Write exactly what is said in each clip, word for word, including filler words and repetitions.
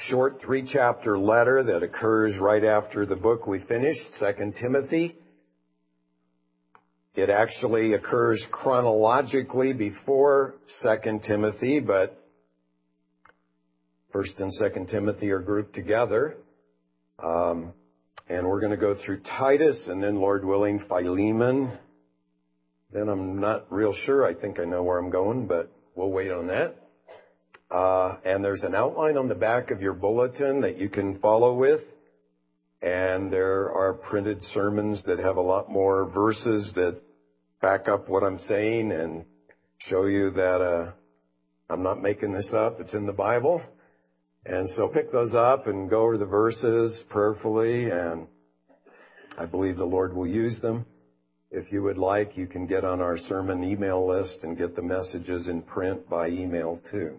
short three-chapter letter that occurs right after the book we finished, Second Timothy. It actually occurs chronologically before Second Timothy, but First and Second Timothy are grouped together. Um, and we're going to go through Titus and then, Lord willing, Philemon. Then I'm not real sure. I think I know where I'm going, but we'll wait on that. Uh, and there's an outline on the back of your bulletin that you can follow with. And there are printed sermons that have a lot more verses that back up what I'm saying and show you that uh, I'm not making this up. It's in the Bible. And so pick those up and go over the verses prayerfully, and I believe the Lord will use them. If you would like, you can get on our sermon email list and get the messages in print by email too.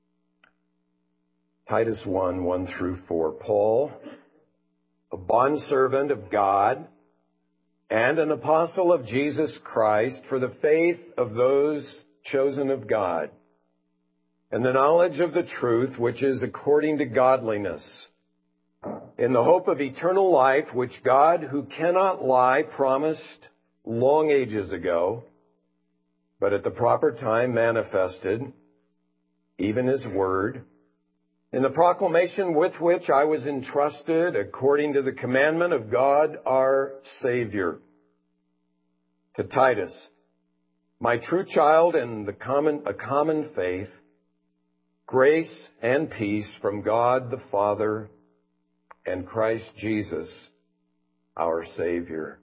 Titus one, one through four. Paul, a bondservant of God and an apostle of Jesus Christ, for the faith of those chosen of God, and the knowledge of the truth which is according to godliness, in the hope of eternal life, which God, who cannot lie, promised long ages ago, but at the proper time manifested, even His word, in the proclamation with which I was entrusted according to the commandment of God our Savior. To Titus, my true child in the common, a common faith, grace and peace from God the Father and Christ Jesus, our Savior.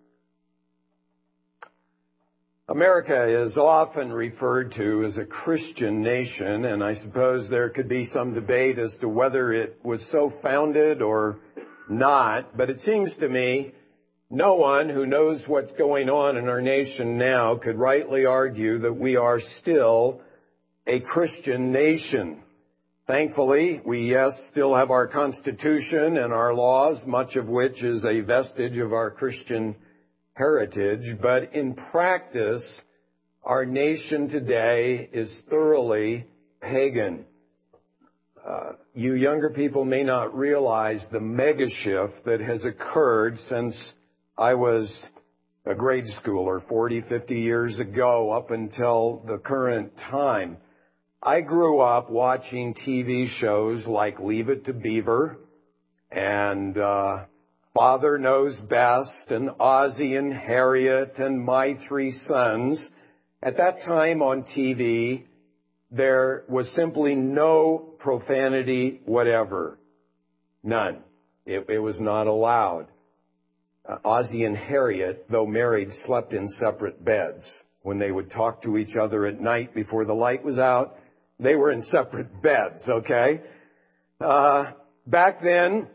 America is often referred to as a Christian nation, and I suppose there could be some debate as to whether it was so founded or not, but it seems to me no one who knows what's going on in our nation now could rightly argue that we are still a Christian nation. Thankfully, we, yes, still have our Constitution and our laws, much of which is a vestige of our Christian heritage, but in practice, our nation today is thoroughly pagan. Uh, you younger people may not realize the mega shift that has occurred since I was a grade schooler forty, fifty years ago up until the current time. I grew up watching T V shows like Leave It to Beaver and uh Father Knows Best and Ozzie and Harriet and My Three Sons. At that time on T V, there was simply no profanity whatever. None. It, it was not allowed. Uh, Ozzie and Harriet, though married, slept in separate beds. When they would talk to each other at night before the light was out, they were in separate beds, okay? Uh, back then,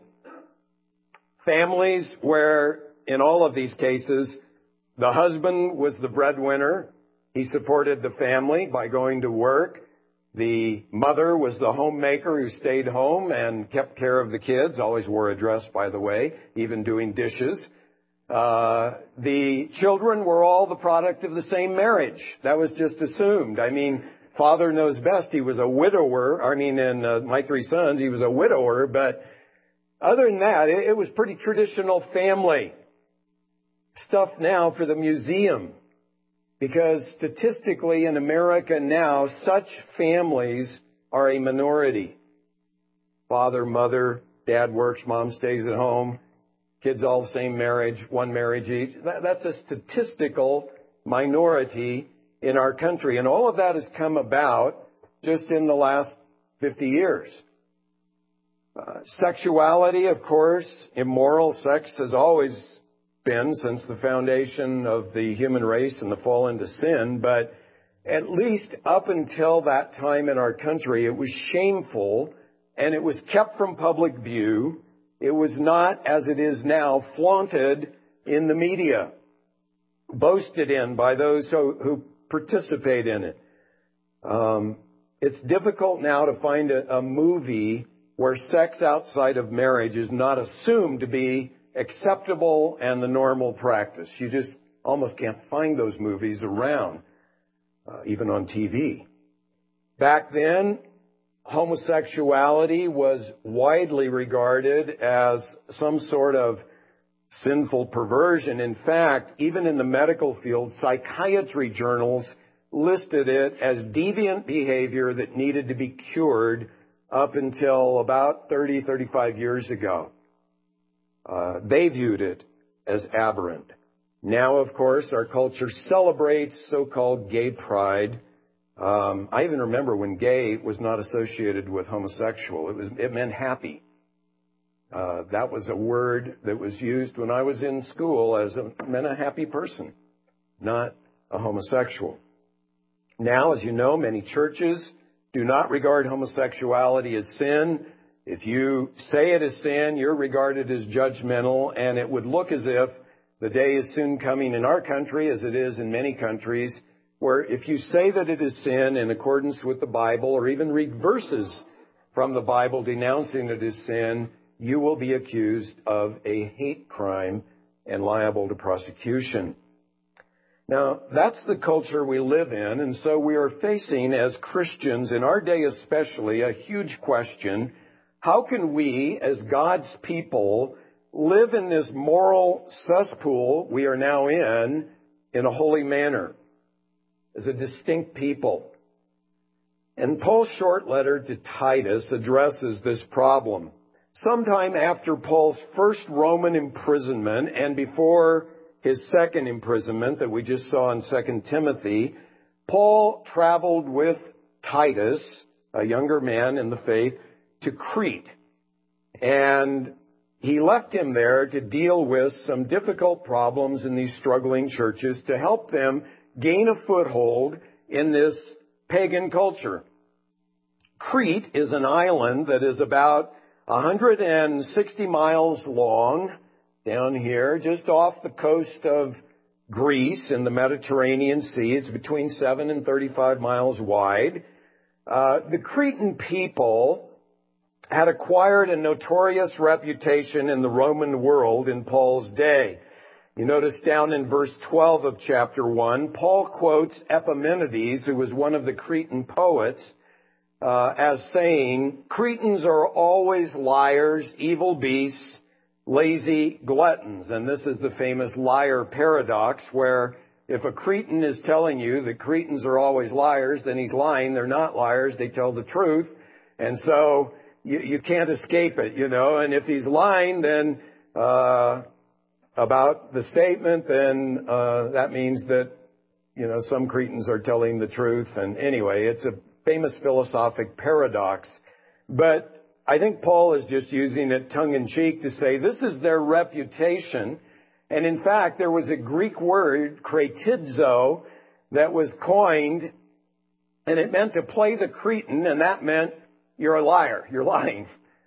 families where, in all of these cases, the husband was the breadwinner. He supported the family by going to work. The mother was the homemaker who stayed home and kept care of the kids, always wore a dress, by the way, even doing dishes. Uh, the children were all the product of the same marriage. That was just assumed. I mean, Father Knows Best. He was a widower. I mean, in uh, My Three Sons, he was a widower, but other than that, it, it was pretty traditional family stuff now for the museum. Because statistically in America now, such families are a minority. Father, mother, dad works, mom stays at home, kids all the same marriage, one marriage each. That, that's a statistical minority in our country. And all of that has come about just in the last fifty years. Uh, sexuality, of course, immoral sex has always been since the foundation of the human race and the fall into sin. But at least up until that time in our country, it was shameful and it was kept from public view. It was not, as it is now, flaunted in the media, boasted in by those who, who participate in it. Um, it's difficult now to find a, a movie where sex outside of marriage is not assumed to be acceptable and the normal practice. You just almost can't find those movies around, uh, even on T V. Back then, homosexuality was widely regarded as some sort of sinful perversion. In fact, even in the medical field, psychiatry journals listed it as deviant behavior that needed to be cured up until about thirty, thirty-five years ago. Uh, they viewed it as aberrant. Now, of course, our culture celebrates so-called gay pride. Um, I even remember when gay was not associated with homosexual. It was, it meant happy. Uh, that was a word that was used when I was in school as a, meant a happy person, not a homosexual. Now, as you know, many churches do not regard homosexuality as sin. If you say it is sin, you're regarded as judgmental, and it would look as if the day is soon coming in our country, as it is in many countries, where if you say that it is sin in accordance with the Bible, or even read verses from the Bible denouncing it as sin, you will be accused of a hate crime and liable to prosecution. Now, that's the culture we live in, and so we are facing, as Christians, in our day especially, a huge question. How can we, as God's people, live in this moral cesspool we are now in, in a holy manner, as a distinct people? And Paul's short letter to Titus addresses this problem. Sometime after Paul's first Roman imprisonment and before his second imprisonment that we just saw in Second Timothy, Paul traveled with Titus, a younger man in the faith, to Crete. And he left him there to deal with some difficult problems in these struggling churches to help them gain a foothold in this pagan culture. Crete is an island that is about one hundred sixty miles long down here, just off the coast of Greece in the Mediterranean Sea. It's between seven and thirty-five miles wide. Uh, the Cretan people had acquired a notorious reputation in the Roman world in Paul's day. You notice down in verse twelve of chapter one, Paul quotes Epimenides, who was one of the Cretan poets, uh, as saying, Cretans are always liars, evil beasts, lazy gluttons. And this is the famous liar paradox, where if a Cretan is telling you that Cretans are always liars, then he's lying. They're not liars. They tell the truth. And so you, you can't escape it, you know. And if he's lying, then uh about the statement, then uh that means that, you know, some Cretans are telling the truth. And anyway, it's a famous philosophic paradox. But I think Paul is just using it tongue-in-cheek to say this is their reputation. And in fact, there was a Greek word, kretizo, that was coined, and it meant to play the Cretan, and that meant you're a liar, you're lying.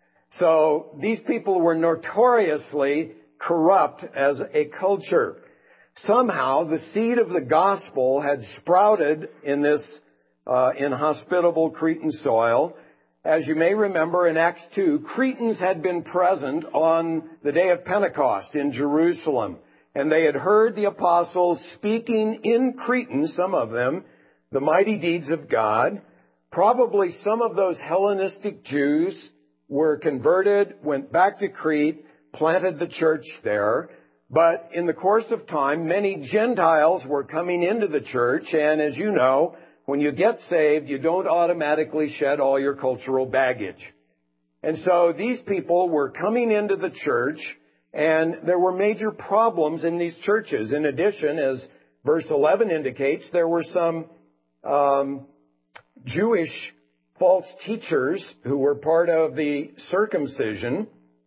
So these people were notoriously corrupt as a culture. Somehow the seed of the gospel had sprouted in this uh, inhospitable Cretan soil. As you may remember in Acts two, Cretans had been present on the day of Pentecost in Jerusalem, and they had heard the apostles speaking in Cretan, some of them, the mighty deeds of God. Probably some of those Hellenistic Jews were converted, went back to Crete, planted the church there. But in the course of time, many Gentiles were coming into the church, and as you know, when you get saved, you don't automatically shed all your cultural baggage. And so these people were coming into the church, and there were major problems in these churches. In addition, as verse eleven indicates, there were some um, Jewish false teachers who were part of the circumcision.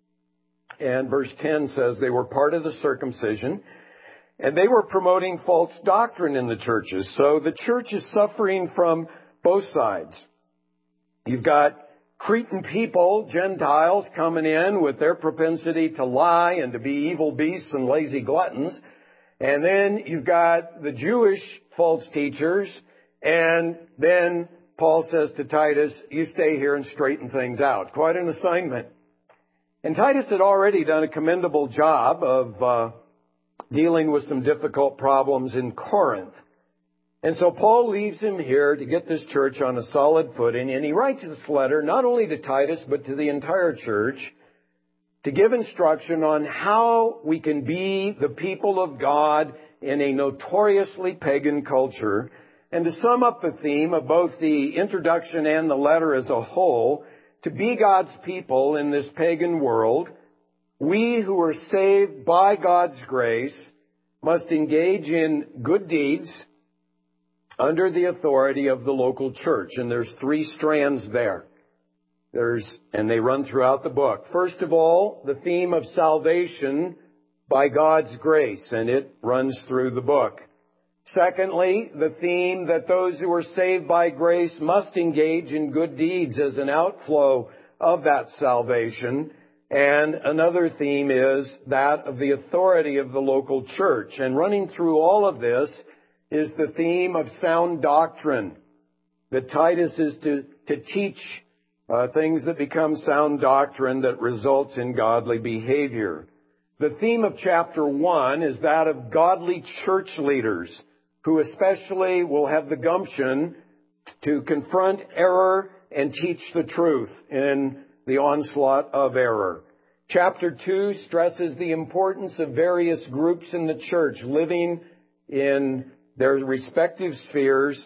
And verse ten says they were part of the circumcision. And they were promoting false doctrine in the churches. So the church is suffering from both sides. You've got Cretan people, Gentiles, coming in with their propensity to lie and to be evil beasts and lazy gluttons. And then you've got the Jewish false teachers. And then Paul says to Titus, you stay here and straighten things out. Quite an assignment. And Titus had already done a commendable job of uh, dealing with some difficult problems in Corinth. And so Paul leaves him here to get this church on a solid footing, and he writes this letter not only to Titus, but to the entire church, to give instruction on how we can be the people of God in a notoriously pagan culture. And to sum up the theme of both the introduction and the letter as a whole, to be God's people in this pagan world, we who are saved by God's grace must engage in good deeds under the authority of the local church. And there's three strands there. There's, and they run throughout the book. First of all, the theme of salvation by God's grace, and it runs through the book. Secondly, the theme that those who are saved by grace must engage in good deeds as an outflow of that salvation. And another theme is that of the authority of the local church. And running through all of this is the theme of sound doctrine, that Titus is to, to teach uh, things that become sound doctrine that results in godly behavior. The theme of chapter one is that of godly church leaders, who especially will have the gumption to confront error and teach the truth in the onslaught of error. Chapter two stresses the importance of various groups in the church living in their respective spheres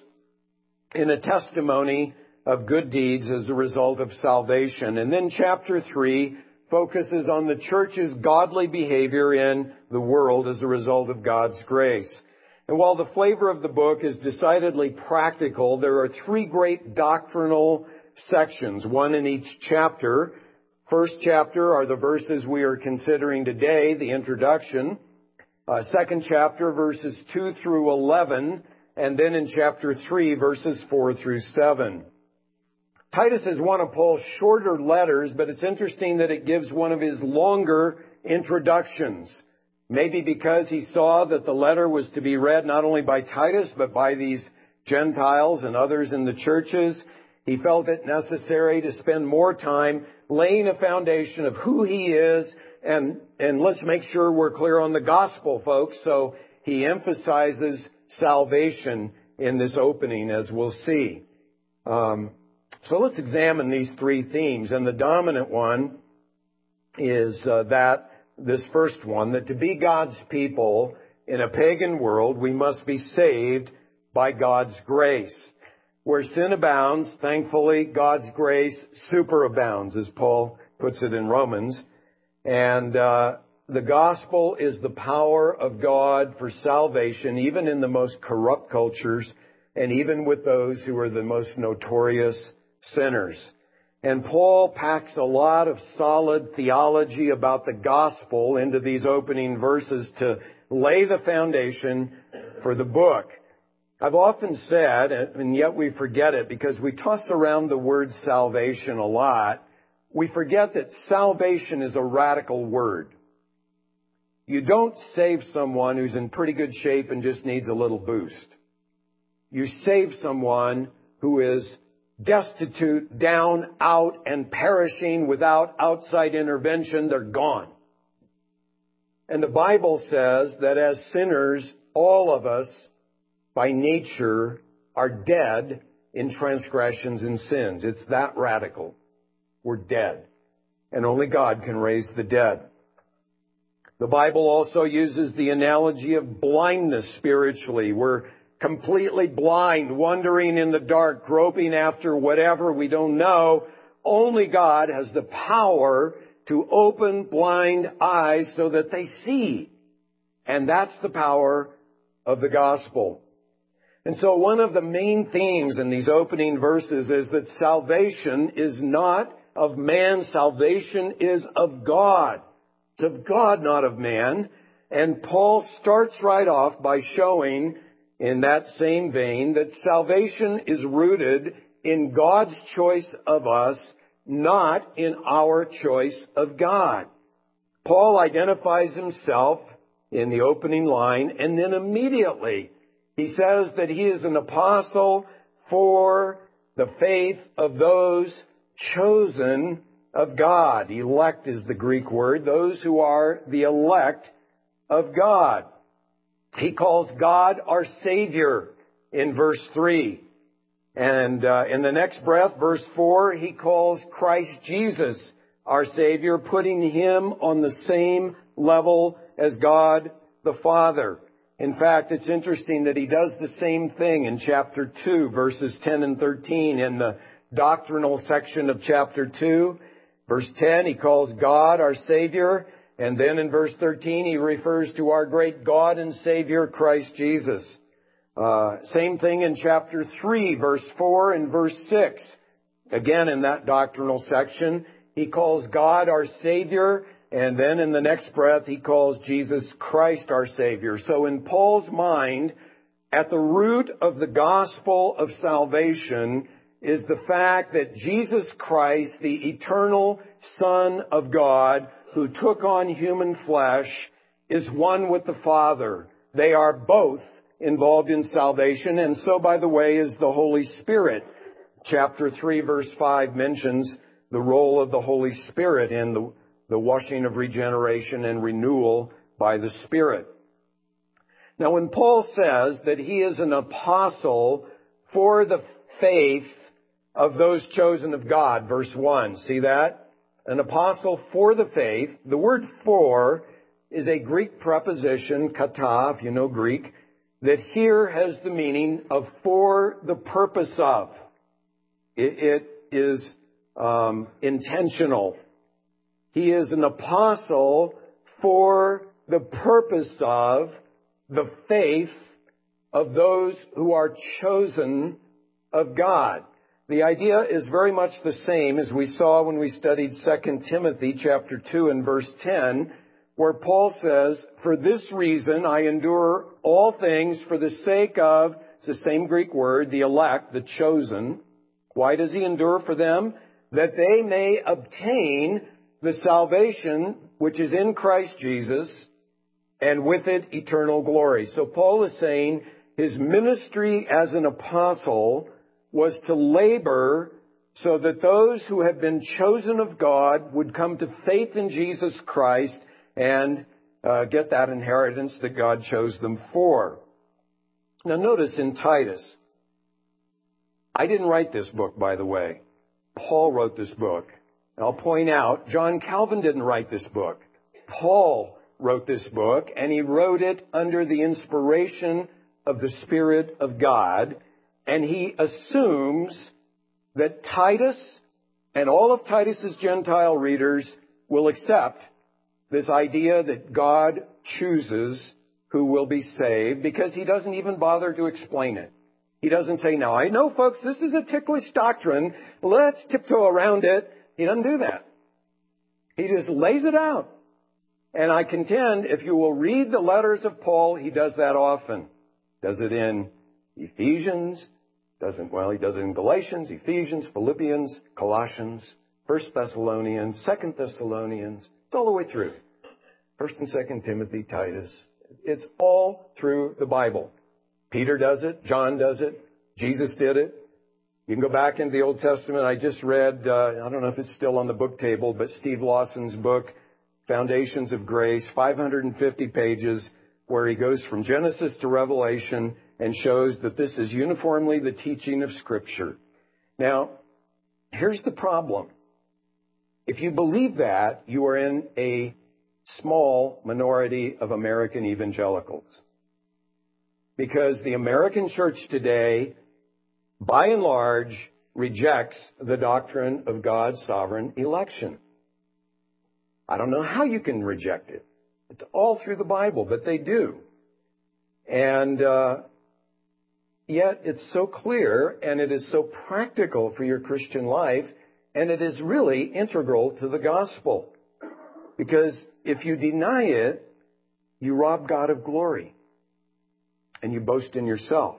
in a testimony of good deeds as a result of salvation. And then chapter three focuses on the church's godly behavior in the world as a result of God's grace. And while the flavor of the book is decidedly practical, there are three great doctrinal sections, one in each chapter. First chapter are the verses we are considering today, the introduction. Uh, second chapter, verses two through eleven, and then in chapter three, verses four through seven. Titus is one of Paul's shorter letters, but it's interesting that it gives one of his longer introductions. Maybe because he saw that the letter was to be read not only by Titus, but by these Gentiles and others in the churches. He felt it necessary to spend more time laying a foundation of who he is. And, and let's make sure we're clear on the gospel, folks. So he emphasizes salvation in this opening, as we'll see. Um, so let's examine these three themes. And the dominant one is uh, that this first one, that to be God's people in a pagan world, we must be saved by God's grace. Where sin abounds, thankfully, God's grace superabounds, as Paul puts it in Romans. And uh, the gospel is the power of God for salvation, even in the most corrupt cultures, and even with those who are the most notorious sinners. And Paul packs a lot of solid theology about the gospel into these opening verses to lay the foundation for the book. I've often said, and yet we forget it because we toss around the word salvation a lot, we forget that salvation is a radical word. You don't save someone who's in pretty good shape and just needs a little boost. You save someone who is destitute, down, out, and perishing without outside intervention. They're gone. And the Bible says that as sinners, all of us, by nature, are dead in transgressions and sins. It's that radical. We're dead. And only God can raise the dead. The Bible also uses the analogy of blindness spiritually. We're completely blind, wandering in the dark, groping after whatever we don't know. Only God has the power to open blind eyes so that they see. And that's the power of the gospel. And so one of the main themes in these opening verses is that salvation is not of man. Salvation is of God. It's of God, not of man. And Paul starts right off by showing in that same vein that salvation is rooted in God's choice of us, not in our choice of God. Paul identifies himself in the opening line, and then immediately he says that he is an apostle for the faith of those chosen of God. Elect is the Greek word, those who are the elect of God. He calls God our Savior, in verse three. And uh, in the next breath, verse four, he calls Christ Jesus our Savior, putting him on the same level as God the Father. In fact, it's interesting that he does the same thing in chapter two, verses ten and thirteen. In the doctrinal section of chapter two, verse ten, he calls God our Savior. And then in verse thirteen, he refers to our great God and Savior, Christ Jesus. Uh, same thing in chapter three, verse four and verse six. Again, in that doctrinal section, he calls God our Savior, and then in the next breath, he calls Jesus Christ our Savior. So in Paul's mind, at the root of the gospel of salvation is the fact that Jesus Christ, the eternal Son of God, who took on human flesh, is one with the Father. They are both involved in salvation, and so, by the way, is the Holy Spirit. Chapter three, verse five mentions the role of the Holy Spirit in the, the washing of regeneration and renewal by the Spirit. Now, when Paul says that he is an apostle for the faith of those chosen of God, verse one, see that? An apostle for the faith. The word for is a Greek preposition, kata, if you know Greek, that here has the meaning of for the purpose of. It, it is um, intentional. He is an apostle for the purpose of the faith of those who are chosen of God. The idea is very much the same as we saw when we studied Second Timothy chapter two and verse ten, where Paul says, for this reason I endure all things for the sake of, it's the same Greek word, the elect, the chosen. Why does he endure for them? That they may obtain the salvation which is in Christ Jesus, and with it eternal glory. So Paul is saying his ministry as an apostle was to labor so that those who have been chosen of God would come to faith in Jesus Christ and uh, get that inheritance that God chose them for. Now notice in Titus, I didn't write this book, by the way. Paul wrote this book. And I'll point out, John Calvin didn't write this book. Paul wrote this book, and he wrote it under the inspiration of the Spirit of God. And he assumes that Titus and all of Titus's Gentile readers will accept this idea that God chooses who will be saved, because he doesn't even bother to explain it. He doesn't say, now, I know, folks, this is a ticklish doctrine. Let's tiptoe around it. He doesn't do that. He just lays it out. And I contend, if you will read the letters of Paul, he does that often. Does it in Ephesians, doesn't, well, he does it in Galatians, Ephesians, Philippians, Colossians, First Thessalonians, Second Thessalonians. It's all the way through. First and Second Timothy, Titus. It's all through the Bible. Peter does it. John does it. Jesus did it. You can go back into the Old Testament. I just read, uh, I don't know if it's still on the book table, but Steve Lawson's book, Foundations of Grace, five hundred fifty pages, where he goes from Genesis to Revelation and shows that this is uniformly the teaching of Scripture. Now, here's the problem. If you believe that, you are in a small minority of American evangelicals. Because the American church today, by and large, rejects the doctrine of God's sovereign election. I don't know how you can reject it. It's all through the Bible, but they do. And uh, yet it's so clear, and it is so practical for your Christian life, and it is really integral to the gospel. Because if you deny it, you rob God of glory. And you boast in yourself.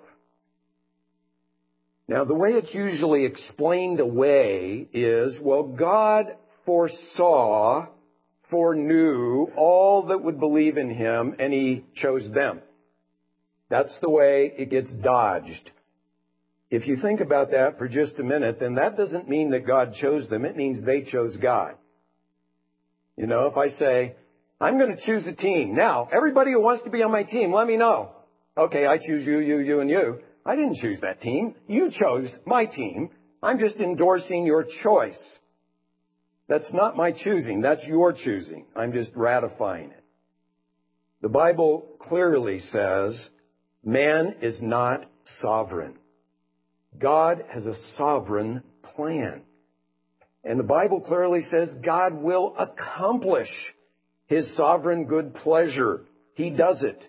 Now, the way it's usually explained away is, well, God foresaw, foreknew all that would believe in him, and he chose them. That's the way it gets dodged. If you think about that for just a minute, then that doesn't mean that God chose them. It means they chose God. You know, if I say, I'm going to choose a team. Now, everybody who wants to be on my team, let me know. Okay, I choose you, you, you, and you. I didn't choose that team. You chose my team. I'm just endorsing your choice. That's not my choosing. That's your choosing. I'm just ratifying it. The Bible clearly says man is not sovereign. God has a sovereign plan. And the Bible clearly says God will accomplish His sovereign good pleasure. He does it.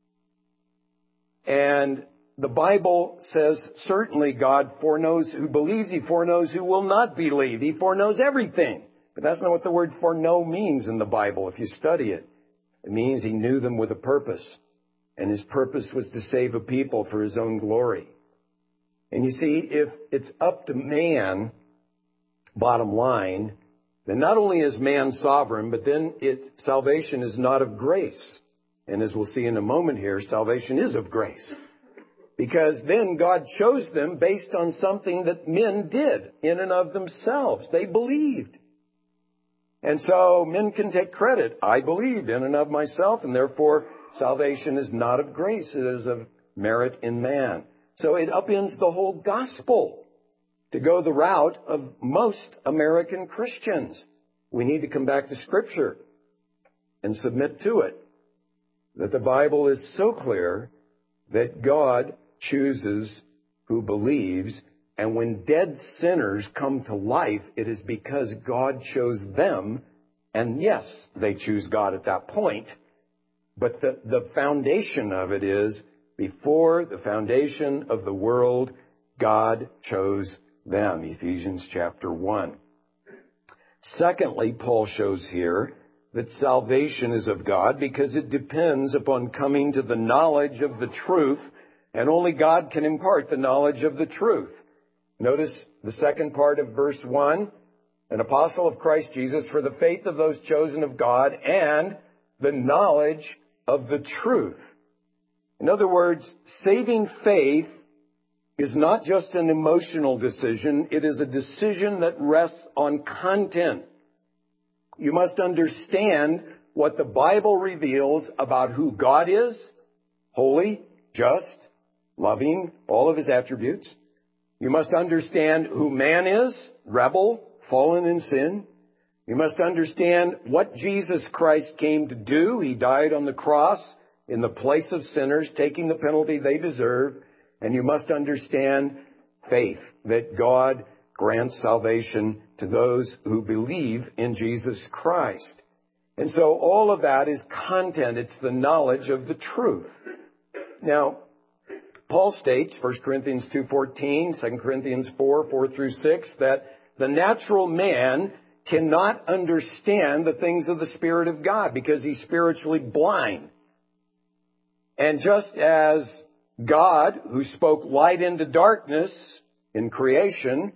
And the Bible says certainly God foreknows who believes. He foreknows who will not believe. He foreknows everything. But that's not what the word foreknow means in the Bible if you study it. It means He knew them with a purpose. And His purpose was to save a people for His own glory. And you see, if it's up to man, bottom line, then not only is man sovereign, but then it, salvation is not of grace. And as we'll see in a moment here, salvation is of grace. Because then God chose them based on something that men did in and of themselves. They believed. And so men can take credit. I believed in and of myself, and therefore salvation is not of grace. It is of merit in man. So it upends the whole gospel to go the route of most American Christians. We need to come back to Scripture and submit to it. That the Bible is so clear that God chooses who believes, and when dead sinners come to life, it is because God chose them. And yes, they choose God at that point. But the, the foundation of it is, before the foundation of the world, God chose them. Ephesians chapter one. Secondly, Paul shows here that salvation is of God because it depends upon coming to the knowledge of the truth, and only God can impart the knowledge of the truth. Notice the second part of verse one, an apostle of Christ Jesus for the faith of those chosen of God and the knowledge of the truth. In other words, saving faith is not just an emotional decision. It is a decision that rests on content. You must understand what the Bible reveals about who God is, holy, just, loving, all of His attributes. You must understand who man is, rebel, fallen in sin. You must understand what Jesus Christ came to do. He died on the cross in the place of sinners, taking the penalty they deserve. And you must understand faith, that God grants salvation to those who believe in Jesus Christ. And so all of that is content. It's the knowledge of the truth. Now, Paul states, First Corinthians two fourteen, Second Corinthians four, four through six, that the natural man cannot understand the things of the Spirit of God because he's spiritually blind. And just as God, who spoke light into darkness in creation,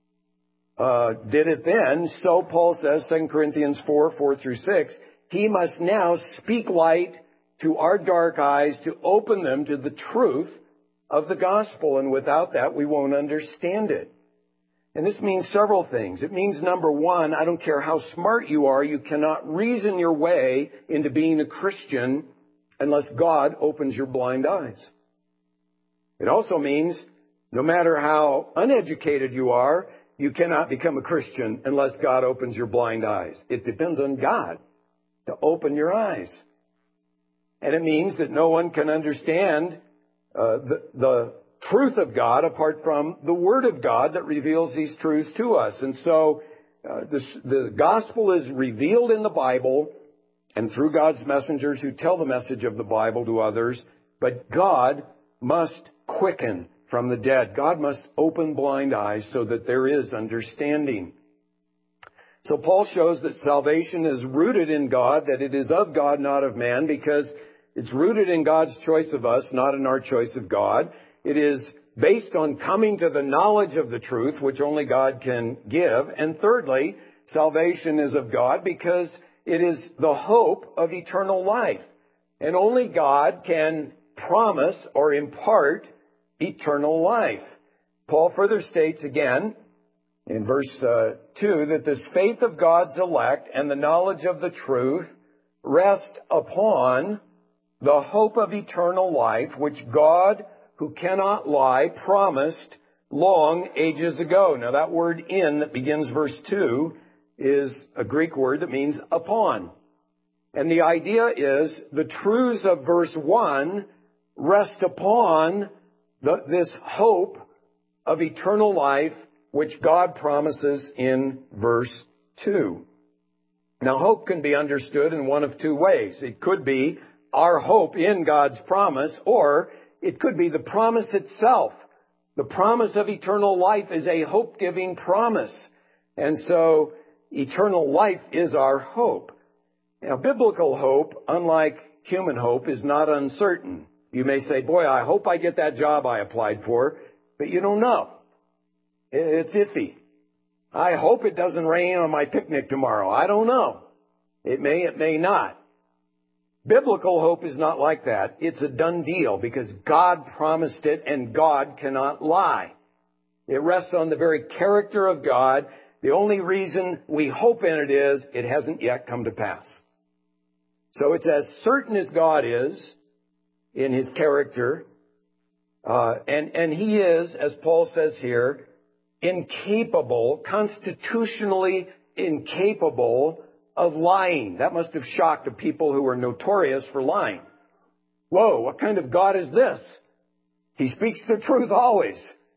uh, did it then, so Paul says, Second Corinthians four, four through six, He must now speak light to our dark eyes to open them to the truth of the gospel. And without that, we won't understand it. And this means several things. It means, number one, I don't care how smart you are, you cannot reason your way into being a Christian unless God opens your blind eyes. It also means no matter how uneducated you are, you cannot become a Christian unless God opens your blind eyes. It depends on God to open your eyes. And it means that no one can understand uh, the, the truth of God apart from the Word of God that reveals these truths to us. And so uh, this, the gospel is revealed in the Bible and through God's messengers who tell the message of the Bible to others. But God must quicken from the dead. God must open blind eyes so that there is understanding. So Paul shows that salvation is rooted in God, that it is of God, not of man, because it's rooted in God's choice of us, not in our choice of God. It is based on coming to the knowledge of the truth, which only God can give. And thirdly, salvation is of God because it is the hope of eternal life. And only God can promise or impart eternal life. Paul further states again in verse uh, two that this faith of God's elect and the knowledge of the truth rest upon the hope of eternal life, which God, who who cannot lie promised long ages ago. Now that word in that begins verse two is a Greek word that means upon. And the idea is the truths of verse one rest upon the, this hope of eternal life which God promises in verse two. Now hope can be understood in one of two ways. It could be our hope in God's promise, or it could be the promise itself. The promise of eternal life is a hope-giving promise. And so eternal life is our hope. Now, biblical hope, unlike human hope, is not uncertain. You may say, boy, I hope I get that job I applied for, but you don't know. It's iffy. I hope it doesn't rain on my picnic tomorrow. I don't know. It may, it may not. Biblical hope is not like that. It's a done deal because God promised it and God cannot lie. It rests on the very character of God. The only reason we hope in it is it hasn't yet come to pass. So it's as certain as God is in His character. Uh, and, and He is, as Paul says here, incapable, constitutionally incapable of lying. That must have shocked the people who were notorious for lying. Whoa, what kind of God is this? He speaks the truth always.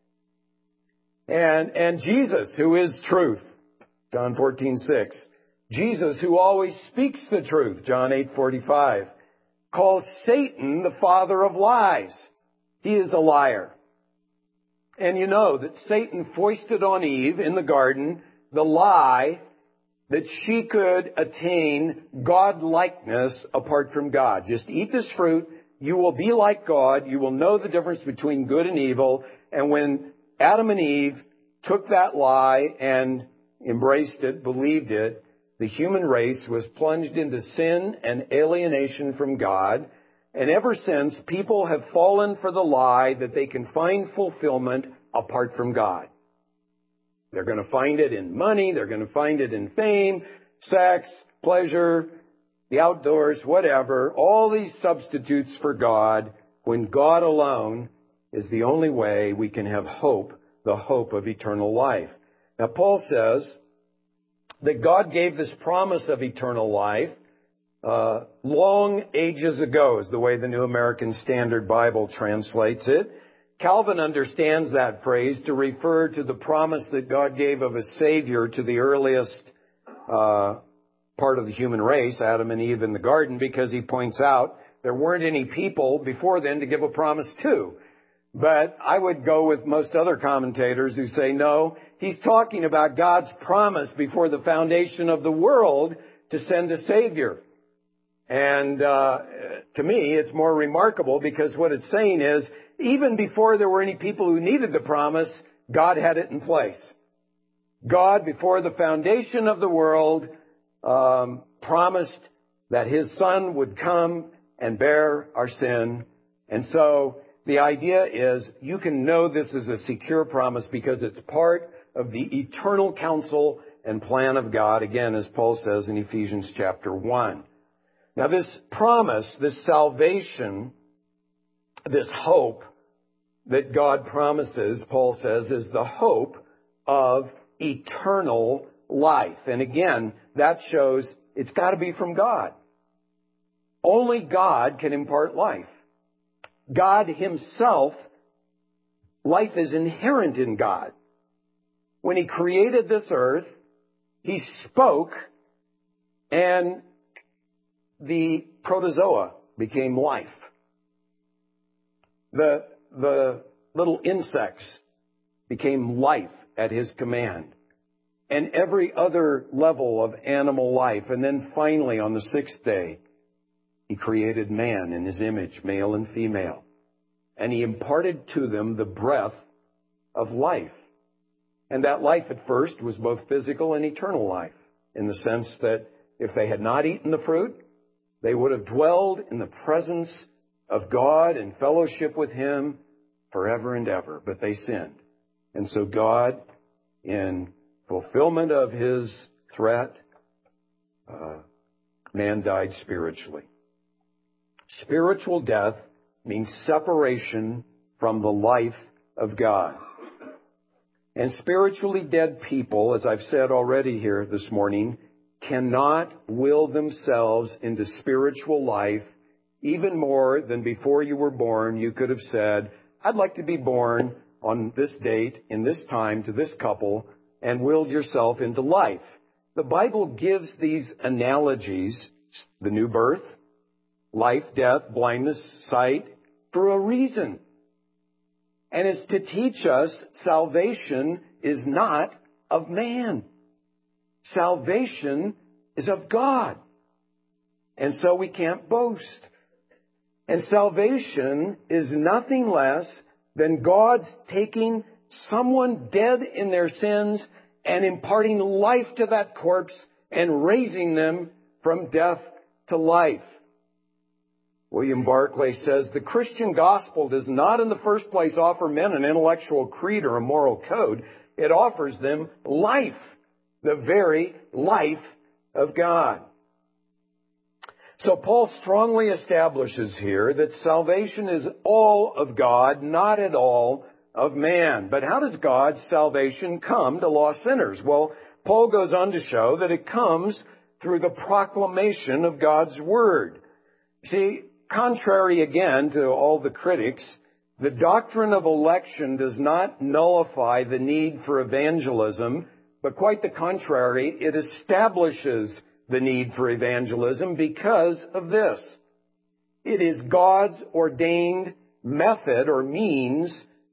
And, and Jesus, who is truth, John fourteen six. Jesus, who always speaks the truth, John eight forty-five, calls Satan the father of lies. He is a liar. And you know that Satan foisted on Eve in the garden the lie that she could attain God-likeness apart from God. Just eat this fruit, you will be like God, you will know the difference between good and evil. And when Adam and Eve took that lie and embraced it, believed it, the human race was plunged into sin and alienation from God. And ever since, people have fallen for the lie that they can find fulfillment apart from God. They're going to find it in money, they're going to find it in fame, sex, pleasure, the outdoors, whatever. All these substitutes for God, when God alone is the only way we can have hope, the hope of eternal life. Now, Paul says that God gave this promise of eternal life uh, long ages ago, is the way the New American Standard Bible translates it. Calvin understands that phrase to refer to the promise that God gave of a Savior to the earliest uh, part of the human race, Adam and Eve in the garden, because he points out there weren't any people before then to give a promise to. But I would go with most other commentators who say, no, he's talking about God's promise before the foundation of the world to send a Savior. And uh, to me, it's more remarkable because what it's saying is, even before there were any people who needed the promise, God had it in place. God, before the foundation of the world, um, promised that His Son would come and bear our sin. And so the idea is you can know this is a secure promise because it's part of the eternal counsel and plan of God, again, as Paul says in Ephesians chapter one. Now this promise, this salvation, this hope that God promises, Paul says, is the hope of eternal life. And again, that shows it's got to be from God. Only God can impart life. God Himself, life is inherent in God. When He created this earth, He spoke and the protozoa became life. The, the little insects became life at His command. And every other level of animal life. And then finally, on the sixth day, He created man in His image, male and female. And He imparted to them the breath of life. And that life at first was both physical and eternal life, in the sense that if they had not eaten the fruit, they would have dwelled in the presence of God and fellowship with Him forever and ever. But they sinned. And so God, in fulfillment of His threat, uh, man died spiritually. Spiritual death means separation from the life of God. And spiritually dead people, as I've said already here this morning, cannot will themselves into spiritual life even more than before you were born. You could have said, I'd like to be born on this date, in this time, to this couple, and willed yourself into life. The Bible gives these analogies, the new birth, life, death, blindness, sight, for a reason. And it's to teach us salvation is not of man. Salvation is of God. And so we can't boast. And salvation is nothing less than God's taking someone dead in their sins and imparting life to that corpse and raising them from death to life. William Barclay says, the Christian gospel does not in the first place offer men an intellectual creed or a moral code. It offers them life, the very life of God. So Paul strongly establishes here that salvation is all of God, not at all of man. But how does God's salvation come to lost sinners? Well, Paul goes on to show that it comes through the proclamation of God's word. See, contrary again to all the critics, the doctrine of election does not nullify the need for evangelism, but quite the contrary, it establishes the need for evangelism because of this. It is God's ordained method or means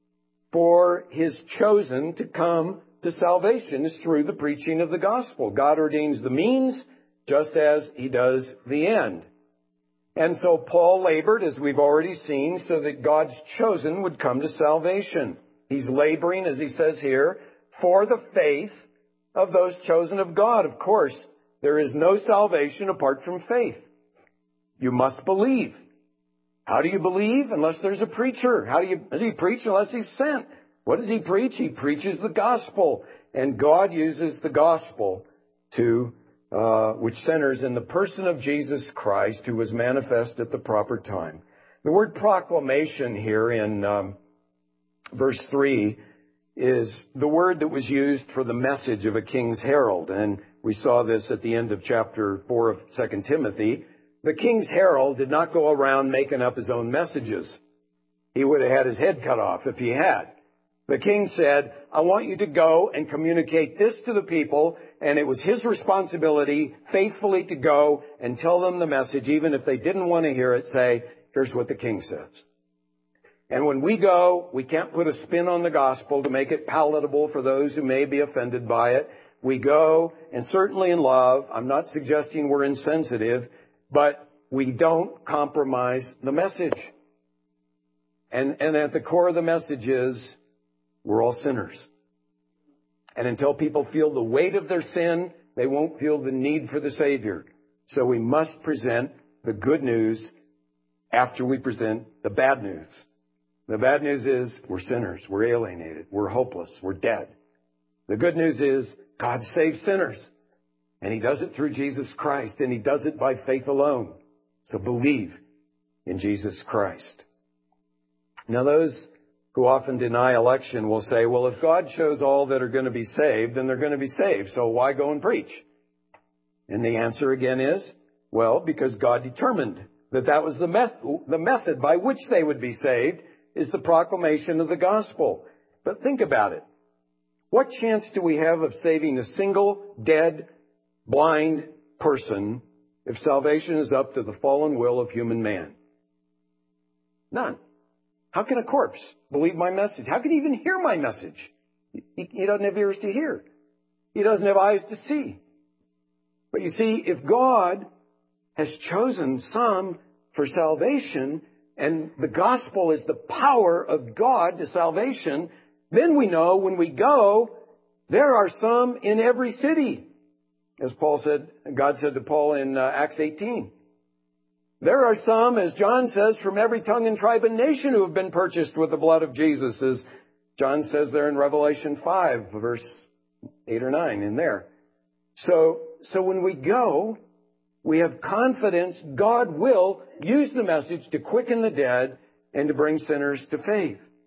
for His chosen to come to salvation is through the preaching of the gospel. God ordains the means just as He does the end. And so Paul labored, as we've already seen, so that God's chosen would come to salvation. He's laboring, as he says here, for the faith of those chosen of God. Of course, there is no salvation apart from faith. You must believe. How do you believe? Unless there's a preacher. How do you, does he preach unless he's sent? What does he preach? He preaches the gospel. And God uses the gospel to Uh, which centers in the person of Jesus Christ, who was manifest at the proper time. The word proclamation here in um, verse three is the word that was used for the message of a king's herald. And we saw this at the end of chapter four of Second Timothy. The king's herald did not go around making up his own messages. He would have had his head cut off if he had. The king said, I want you to go and communicate this to the people. And it was his responsibility faithfully to go and tell them the message, even if they didn't want to hear it, say, here's what the king says. And when we go, we can't put a spin on the gospel to make it palatable for those who may be offended by it. We go, and certainly in love, I'm not suggesting we're insensitive, but we don't compromise the message. And, and at the core of the message is, we're all sinners. And until people feel the weight of their sin, they won't feel the need for the Savior. So we must present the good news after we present the bad news. The bad news is we're sinners, we're alienated, we're hopeless, we're dead. The good news is God saves sinners. And He does it through Jesus Christ, and He does it by faith alone. So believe in Jesus Christ. Now those who often deny election will say, well, if God chose all that are going to be saved, then they're going to be saved. So why go and preach? And the answer again is, well, because God determined that that was the, met- the method by which they would be saved is the proclamation of the gospel. But think about it. What chance do we have of saving a single, dead, blind person if salvation is up to the fallen will of human man? None. How can a corpse believe my message? How can he even hear my message? He, he doesn't have ears to hear. He doesn't have eyes to see. But you see, if God has chosen some for salvation, and the gospel is the power of God to salvation, then we know when we go, there are some in every city. As Paul said, God said to Paul in uh, Acts eighteen. There are some, as John says, from every tongue and tribe and nation who have been purchased with the blood of Jesus, as John says there in Revelation five, verse eight or nine in there. So, so when we go, we have confidence God will use the message to quicken the dead and to bring sinners to faith.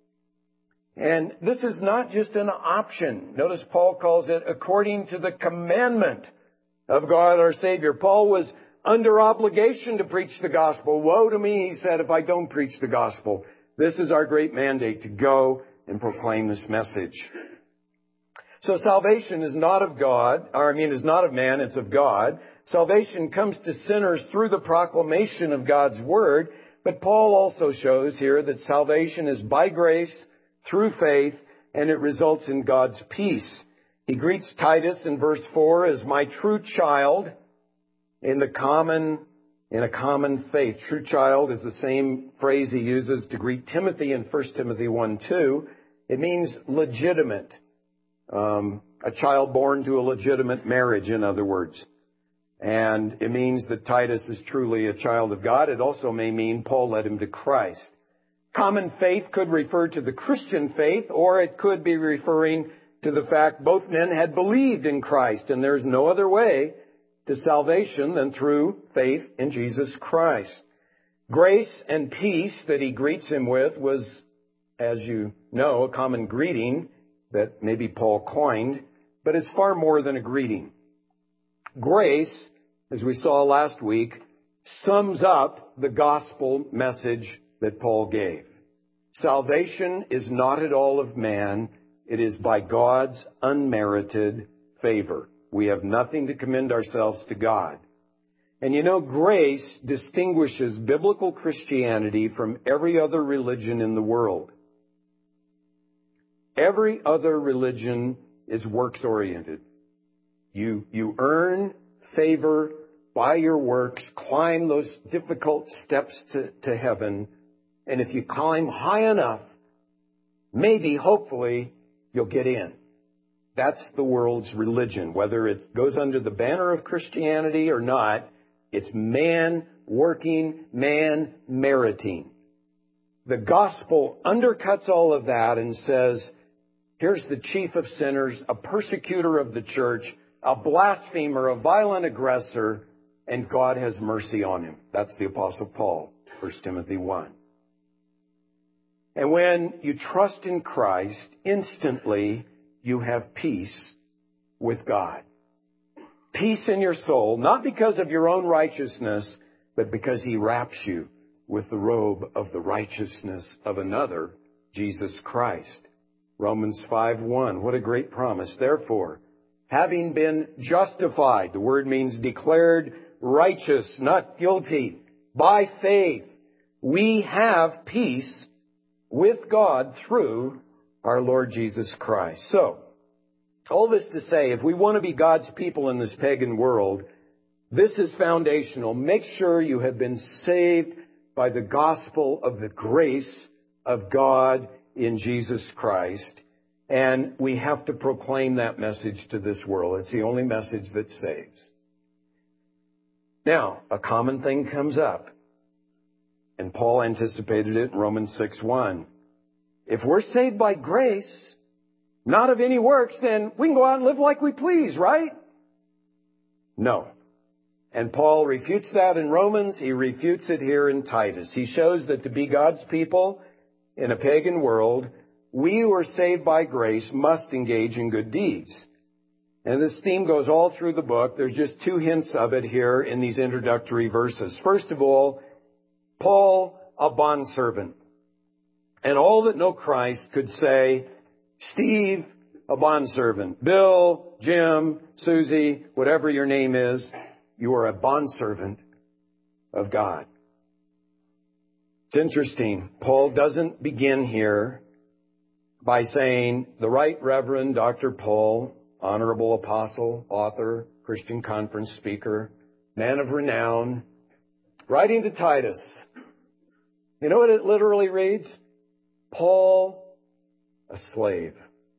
And this is not just an option. Notice Paul calls it according to the commandment of God our Savior. Paul was under obligation to preach the gospel. Woe to me, he said, if I don't preach the gospel. This is our great mandate, to go and proclaim this message. So salvation is not of God, or I mean is not of man, it's of God. Salvation comes to sinners through the proclamation of God's word. But Paul also shows here that salvation is by grace, through faith, and it results in God's peace. He greets Titus in verse four as my true child in the common, in a common faith. True child is the same phrase he uses to greet Timothy in First Timothy one two. It means legitimate. Um, a child born to a legitimate marriage, in other words. And it means that Titus is truly a child of God. It also may mean Paul led him to Christ. Common faith could refer to the Christian faith, or it could be referring to the fact both men had believed in Christ, and there's no other way to salvation than through faith in Jesus Christ. Grace and peace that he greets him with was, as you know, a common greeting that maybe Paul coined, but it's far more than a greeting. Grace, as we saw last week, sums up the gospel message that Paul gave. Salvation is not at all of man. It is by God's unmerited favor. We have nothing to commend ourselves to God. And you know, grace distinguishes biblical Christianity from every other religion in the world. Every other religion is works-oriented. You, you earn favor by your works, climb those difficult steps to, to heaven, and if you climb high enough, maybe, hopefully, you'll get in. That's the world's religion. Whether it goes under the banner of Christianity or not, it's man working, man meriting. The gospel undercuts all of that and says, here's the chief of sinners, a persecutor of the church, a blasphemer, a violent aggressor, and God has mercy on him. That's the Apostle Paul, First Timothy one. And when you trust in Christ, instantly you have peace with God. Peace in your soul, not because of your own righteousness, but because He wraps you with the robe of the righteousness of another, Jesus Christ. Romans five one. What a great promise. Therefore, having been justified, the word means declared righteous, not guilty, by faith, we have peace with God through our Lord Jesus Christ. So, all this to say, if we want to be God's people in this pagan world, this is foundational. Make sure you have been saved by the gospel of the grace of God in Jesus Christ. And we have to proclaim that message to this world. It's the only message that saves. Now, a common thing comes up. And Paul anticipated it in Romans six one. If we're saved by grace, not of any works, then we can go out and live like we please, right? No. And Paul refutes that in Romans. He refutes it here in Titus. He shows that to be God's people in a pagan world, we who are saved by grace must engage in good deeds. And this theme goes all through the book. There's just two hints of it here in these introductory verses. First of all, Paul, a bondservant. And all that know Christ could say, Steve, a bondservant. Bill, Jim, Susie, whatever your name is, you are a bondservant of God. It's interesting. Paul doesn't begin here by saying, the Right Reverend Doctor Paul, honorable apostle, author, Christian conference speaker, man of renown, writing to Titus. You know what it literally reads? Paul, a slave.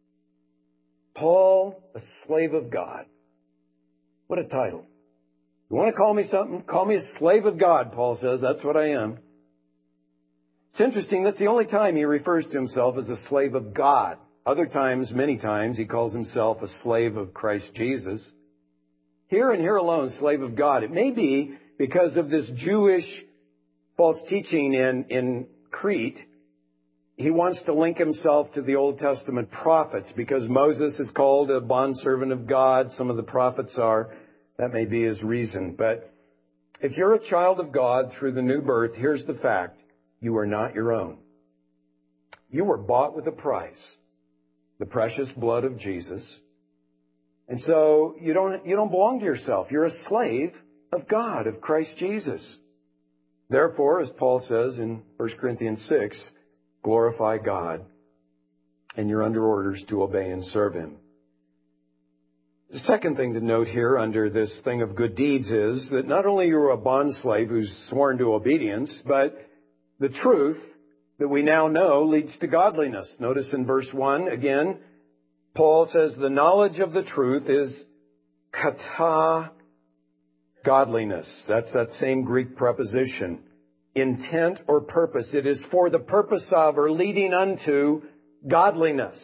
Paul, a slave of God. What a title. You want to call me something? Call me a slave of God, Paul says. That's what I am. It's interesting. That's the only time he refers to himself as a slave of God. Other times, many times, he calls himself a slave of Christ Jesus. Here and here alone, slave of God. It may be because of this Jewish false teaching in, in Crete he wants to link himself to the Old Testament prophets because Moses is called a bondservant of God. Some of the prophets are. That may be his reason. But if you're a child of God through the new birth, here's the fact. You are not your own. You were bought with a price, the precious blood of Jesus. And so you don't, you don't belong to yourself. You're a slave of God, of Christ Jesus. Therefore, as Paul says in First Corinthians six, glorify God, and you're under orders to obey and serve Him. The second thing to note here under this thing of good deeds is that not only you're a bondslave who's sworn to obedience, but the truth that we now know leads to godliness. Notice in verse one, again, Paul says the knowledge of the truth is kata godliness. That's that same Greek preposition. Intent or purpose. It is for the purpose of or leading unto godliness.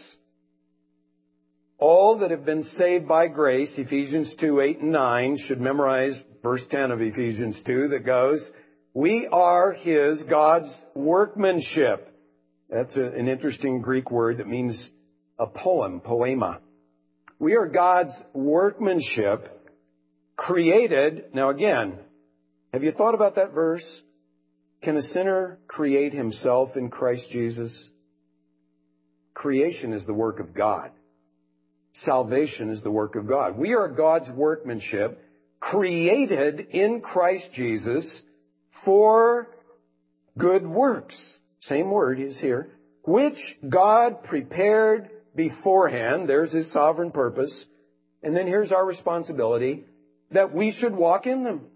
All that have been saved by grace, Ephesians two, eight and nine, should memorize verse ten of Ephesians two that goes, we are His, God's workmanship. That's a, an interesting Greek word that means a poem, poema. We are God's workmanship, created. Now again, have you thought about that verse? Can a sinner create himself in Christ Jesus? Creation is the work of God. Salvation is the work of God. We are God's workmanship, created in Christ Jesus for good works. Same word is here. Which God prepared beforehand. There's His sovereign purpose. And then here's our responsibility, that we should walk in them.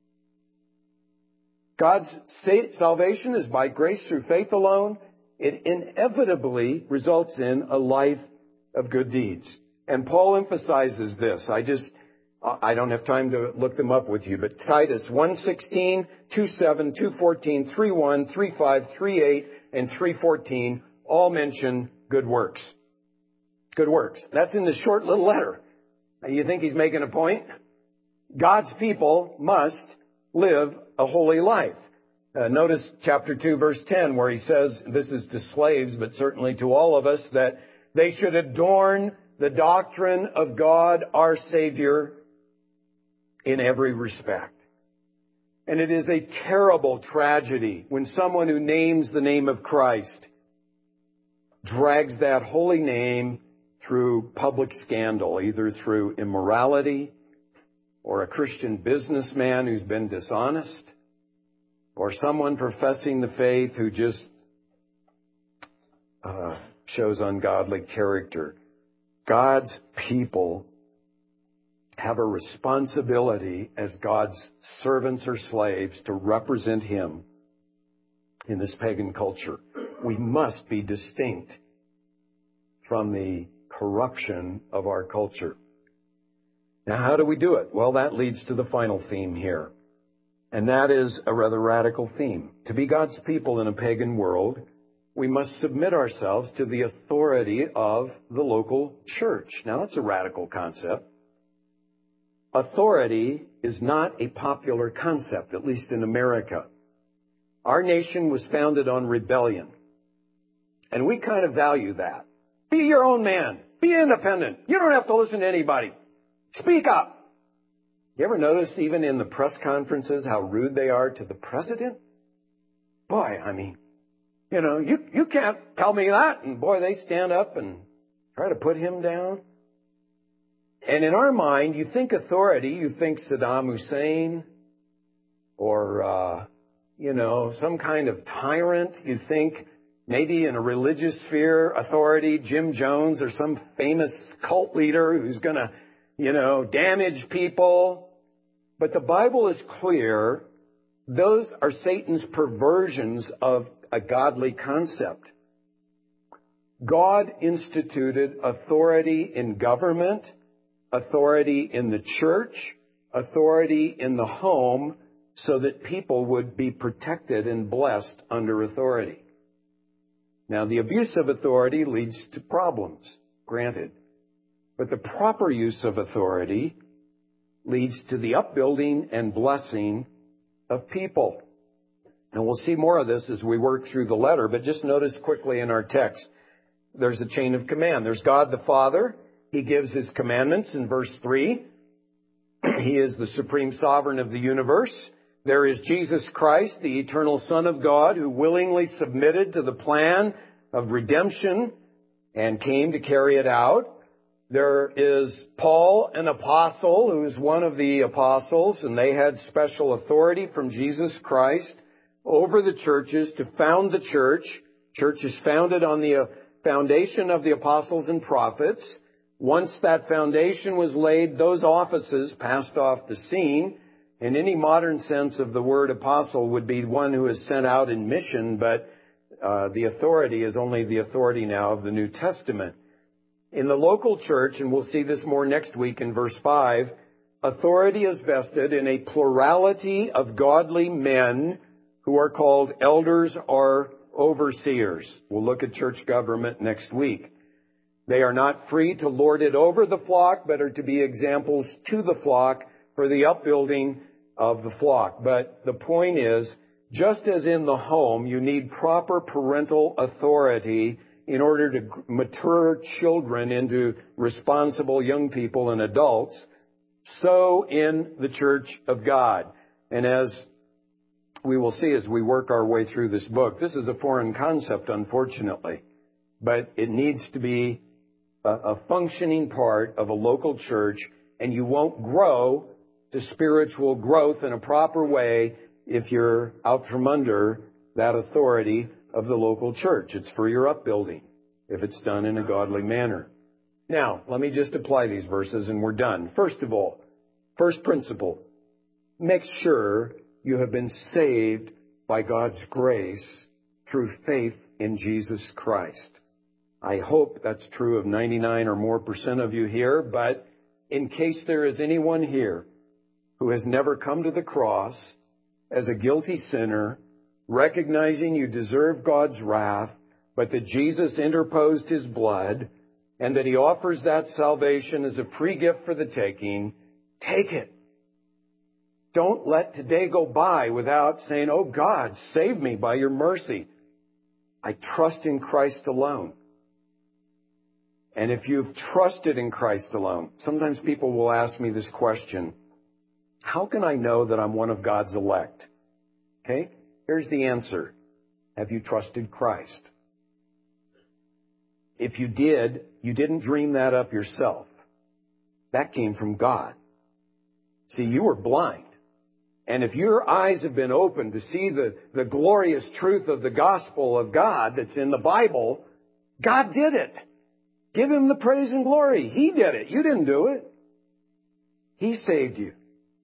God's salvation is by grace through faith alone. It inevitably results in a life of good deeds. And Paul emphasizes this. I just, I don't have time to look them up with you, but Titus one sixteen, two seven, two fourteen, three one, three five, three eight, and three fourteen all mention good works. Good works. That's in the short little letter. You think he's making a point? God's people must live a holy life. Uh, notice chapter two, verse ten, where he says, this is to slaves, but certainly to all of us, that they should adorn the doctrine of God, our Savior, in every respect. And it is a terrible tragedy when someone who names the name of Christ drags that holy name through public scandal, either through immorality or a Christian businessman who's been dishonest, or someone professing the faith who just uh, shows ungodly character. God's people have a responsibility as God's servants or slaves to represent Him in this pagan culture. We must be distinct from the corruption of our culture. Now, how do we do it? Well, that leads to the final theme here. And that is a rather radical theme. To be God's people in a pagan world, we must submit ourselves to the authority of the local church. Now, that's a radical concept. Authority is not a popular concept, at least in America. Our nation was founded on rebellion. And we kind of value that. Be your own man. Be independent. You don't have to listen to anybody. Speak up. You ever notice even in the press conferences how rude they are to the president? Boy, I mean, you know, you, you can't tell me that. And boy, they stand up and try to put him down. And in our mind, you think authority, you think Saddam Hussein or, uh, you know, some kind of tyrant. You think maybe in a religious sphere, authority, Jim Jones or some famous cult leader who's going to, you know, damage people. But the Bible is clear. Those are Satan's perversions of a godly concept. God instituted authority in government, authority in the church, authority in the home, so that people would be protected and blessed under authority. Now, the abuse of authority leads to problems, granted. But the proper use of authority leads to the upbuilding and blessing of people. And we'll see more of this as we work through the letter, but just notice quickly in our text, there's a chain of command. There's God the Father. He gives His commandments in verse three. He is the supreme sovereign of the universe. There is Jesus Christ, the eternal Son of God, who willingly submitted to the plan of redemption and came to carry it out. There is Paul, an apostle, who is one of the apostles, and they had special authority from Jesus Christ over the churches to found the church. Church is founded on the foundation of the apostles and prophets. Once that foundation was laid, those offices passed off the scene. In any modern sense of the word apostle would be one who is sent out in mission, but uh, the authority is only the authority now of the New Testament. In the local church, and we'll see this more next week in verse five, authority is vested in a plurality of godly men who are called elders or overseers. We'll look at church government next week. They are not free to lord it over the flock, but are to be examples to the flock for the upbuilding of the flock. But the point is, just as in the home, you need proper parental authority in order to mature children into responsible young people and adults, so in the church of God. And as we will see as we work our way through this book, this is a foreign concept, unfortunately, but it needs to be a, a functioning part of a local church, and you won't grow to spiritual growth in a proper way if you're out from under that authority of the local church. It's for your upbuilding if it's done in a godly manner. Now, let me just apply these verses and we're done. First of all, first principle, make sure you have been saved by God's grace through faith in Jesus Christ. I hope that's true of ninety-nine or more percent of you here, but in case there is anyone here who has never come to the cross as a guilty sinner, recognizing you deserve God's wrath, but that Jesus interposed His blood and that He offers that salvation as a free gift for the taking, take it. Don't let today go by without saying, "Oh God, save me by your mercy. I trust in Christ alone." And if you've trusted in Christ alone, sometimes people will ask me this question, how can I know that I'm one of God's elect? Okay, here's the answer. Have you trusted Christ? If you did, you didn't dream that up yourself. That came from God. See, you were blind. And if your eyes have been opened to see the, the glorious truth of the gospel of God that's in the Bible, God did it. Give Him the praise and glory. He did it. You didn't do it. He saved you.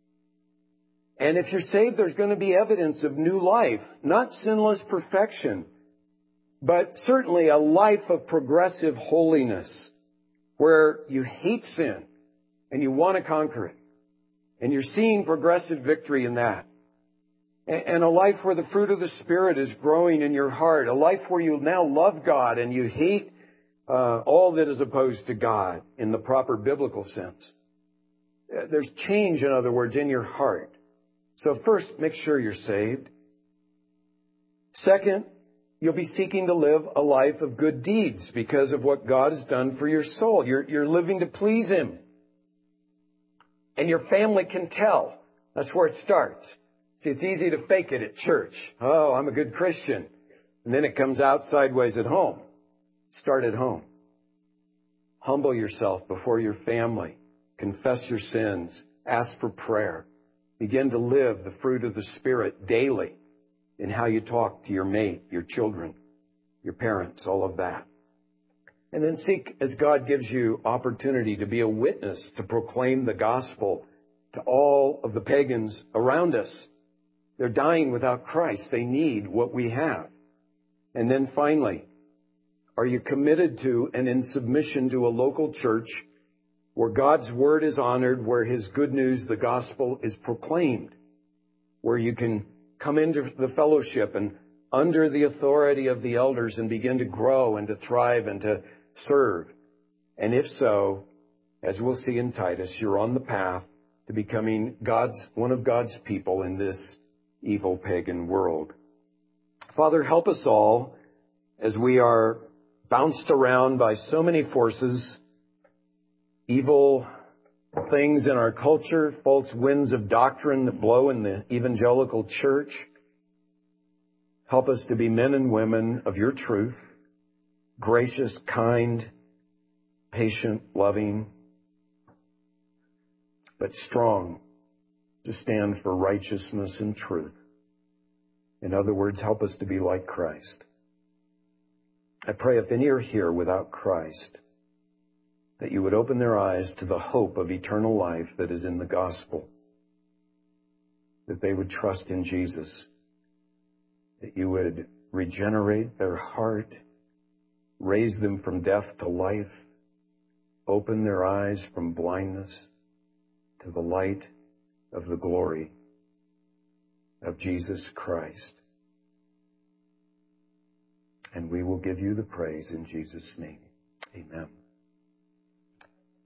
And if you're saved, there's going to be evidence of new life, not sinless perfection, but certainly a life of progressive holiness where you hate sin and you want to conquer it. And you're seeing progressive victory in that. And a life where the fruit of the Spirit is growing in your heart. A life where you now love God and you hate uh, all that is opposed to God in the proper biblical sense. There's change, in other words, in your heart. So first, make sure you're saved. Second, you'll be seeking to live a life of good deeds because of what God has done for your soul. You're, you're living to please Him. And your family can tell. That's where it starts. See, it's easy to fake it at church. Oh, I'm a good Christian. And then it comes out sideways at home. Start at home. Humble yourself before your family. Confess your sins. Ask for prayer. Begin to live the fruit of the Spirit daily in how you talk to your mate, your children, your parents, all of that. And then seek, as God gives you opportunity, to be a witness, to proclaim the gospel to all of the pagans around us. They're dying without Christ. They need what we have. And then finally, are you committed to and in submission to a local church where God's word is honored, where His good news, the gospel, is proclaimed, where you can come into the fellowship and under the authority of the elders and begin to grow and to thrive and to serve? And if so, as we'll see in Titus, you're on the path to becoming God's, one of God's people in this evil pagan world. Father, help us all as we are bounced around by so many forces, evil things in our culture, false winds of doctrine that blow in the evangelical church. Help us to be men and women of your truth, gracious, kind, patient, loving, but strong to stand for righteousness and truth. In other words, help us to be like Christ. I pray if any are here without Christ, that you would open their eyes to the hope of eternal life that is in the gospel, that they would trust in Jesus, that you would regenerate their heart, raise them from death to life, open their eyes from blindness to the light of the glory of Jesus Christ. And we will give you the praise in Jesus' name. Amen.